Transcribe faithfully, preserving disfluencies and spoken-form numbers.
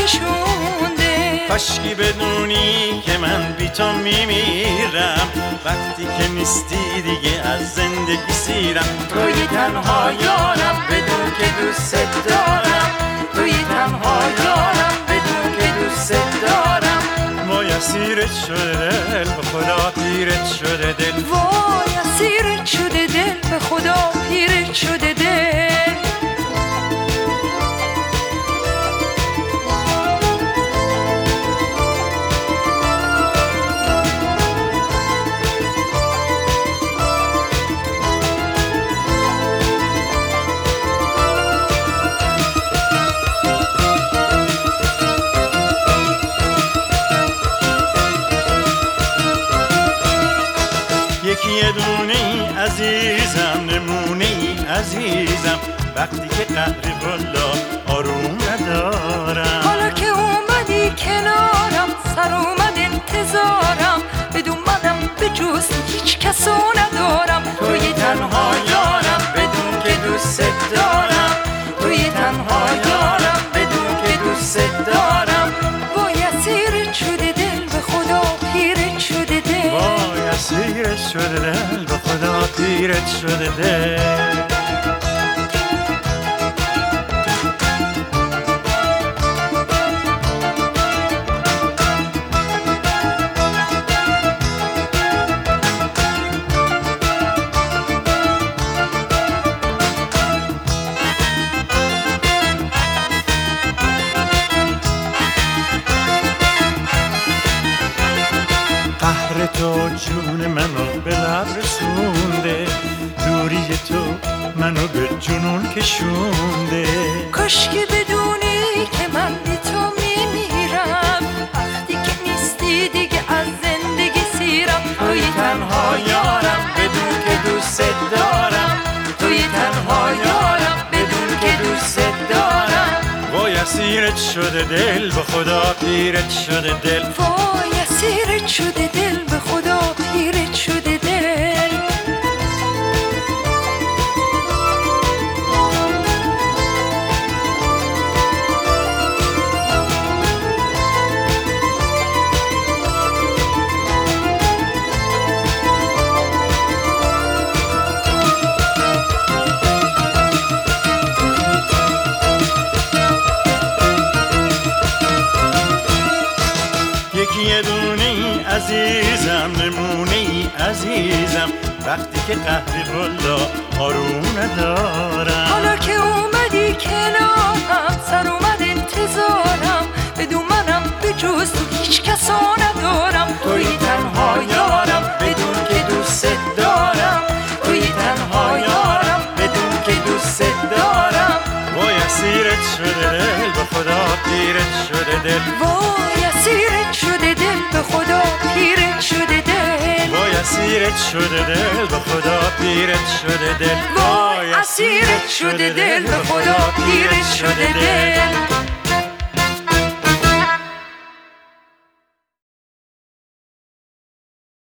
کشونده. کاشکی بدونی که من بی تو میمیرم، وقتی که نیستی دیگه از زندگی سیرم. توی تنها یارم بدون که دوست دارم، توی تنها یارم بدون که دوست دارم. وای اسیرت شده دل به خدا پیرت شده دل، وای اسیرت شده دل به خدا پیرت شده دل. یکی یه دونه ای عزیزم، نمونه ای عزیزم، وقتی که قهری والا آروم ندارم. حالا که اومدی کنارم سر اومد انتظارم، بدون منم به جز هیچ کسو ندارم. توی تنها یارم بدون که دوست دارم، توی تنها یارم بدون که دوست دارم. وای اسیرت شده دل به خدا پیرت شده دل، وای اسیرت شده دل به خدا پیرت شده دل. قهر تو جون منو به لب رسونده، دوری تو منو به جنون کشونده. کاشکی بدونی که من بی تو میمیرم، وقتی که نیستی دیگه از زندگی سیرم. توی تنها یارم بدون که دوست دارم، توی تنها یارم بدون که دوست دارم. وای اسیرت شده دل به خدا پیرت شده دل، وای اسیرت شده دل به خدا پیرت شده دل. یکی یه دونه ای عزیزم، نمونه ای عزیزم، وقتی که قهری والا آروم ندارم. حالا که اومدی کنارم سر اومد انتظارم، بدون منم به جز تو هیچ کسو ندارم. توی تنها یارم بدون که دوست دارم، توی تنها یارم بدون که دوست دارم. وای اسیرت شده دل به خدا پیرت شده دل، وای اسیرت شده دل به خدا پیرت شده دل. وای اسیرت شده دل به خدا پیرت شده دل، وای اسیرت شده دل به خدا پیرت شده دل.